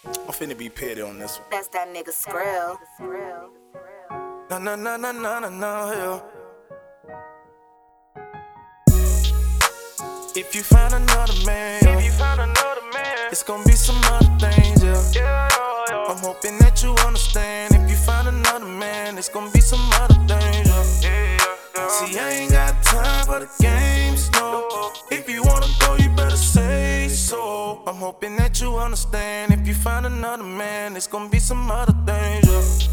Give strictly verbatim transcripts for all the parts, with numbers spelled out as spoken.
I'm finna be petty on this one. That's that nigga Skrill. Na na na na na na na, yeah. If you find another man, yeah, If you find another man, it's gonna be some other things, yeah. yeah, yeah, yeah. I'm hoping that you understand. If you find another man, it's gonna be some other things, yeah. Yeah, yeah. See, I ain't got time for the games, no. If you wanna go, you better say so. I'm hoping that you understand. If you find another man, it's gonna be some other things, yeah.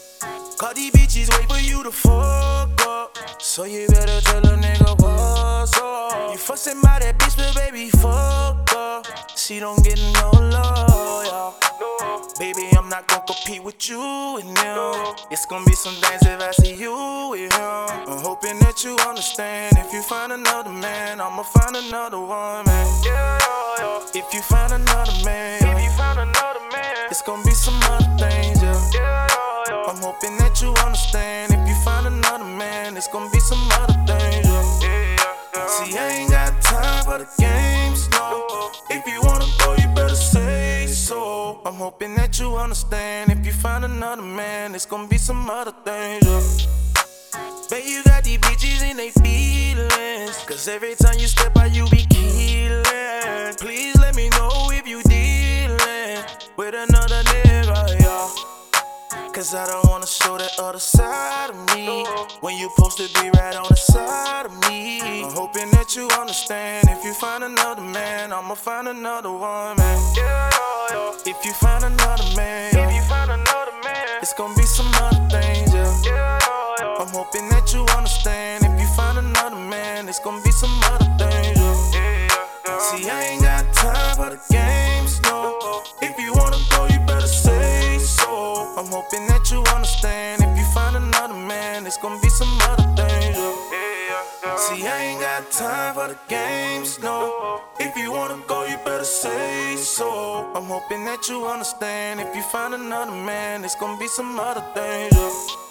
Cause these bitches wait for you to fuck up, so you better tell a nigga what's up. You fussin' by that bitch, but baby, fuck up. She don't get no love, yeah. No, Baby, I'm not gon' compete with you and them. It's gon' be some things if I see you with him. I'm hoping that you understand. If you find another man, I'ma find another one, man. yeah, yeah, yeah. If you find another man, If you find another man, it's gon' be some other things, yeah. yeah, yeah, yeah. I'm hoping that you understand. If you find another man, it's gon' be some other things, yeah. Yeah, yeah. See, I ain't got time for the games, no. If you wanna go, you better say so. I'm hoping that you understand. If you find another man, it's gon' be some other things, yeah. Bet you got these bitches in they feelings, cause every time you step out, you be killing. Please let me know if you dealing with another nigga, yeah. Cause I don't wanna show that other side of me when you supposed to be right on the side of me. I'm hoping that you understand. If you find another man, I'ma find another one, man. Yeah, yeah, yeah. If you find another man, If you find another man, it's gonna be some other things, yeah. yeah, yeah, yeah. I'm hoping that you understand. If you find another man, it's gonna be some other things, yeah. Yeah, yeah. See, I ain't got time for the games, no. If you wanna go, you better say so. I'm hoping that you understand. If you find another man, it's gonna be some other things, yeah. Yeah, yeah. See, I ain't got time for the games, no. If you wanna go, you better say so. I'm hoping that you understand. If you find another man, it's gonna be some other things, yeah.